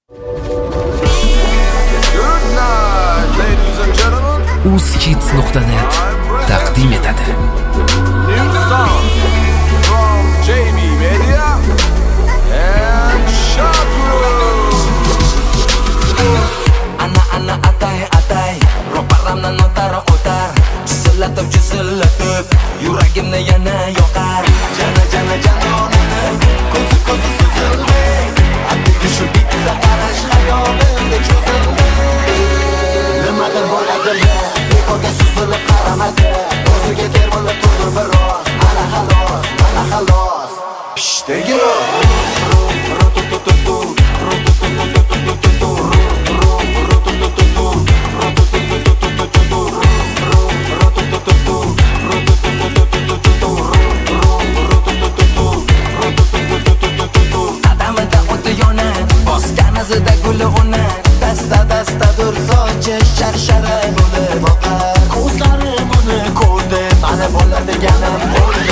uzhits.net taqdim etadi. New song from JB Media and Shakru. Ana atay ro'paramdan o'tar chisillatib yuragimni yana yoqar. Janonimni ko'zi suzildi, atigi shu bitta qarash xayolimga cho'zildi. Nimadir bo'ladimi, bekorga suzilib qaramadi, o'ziga termilib turdi biroz. Ana xalos pishdagi bosganizida guli o'nar, dasta-dastadur sochi sharshara bo'lib oqar. Ko'zlarim uni ko'rdi, mana bola deganim bo'ldi.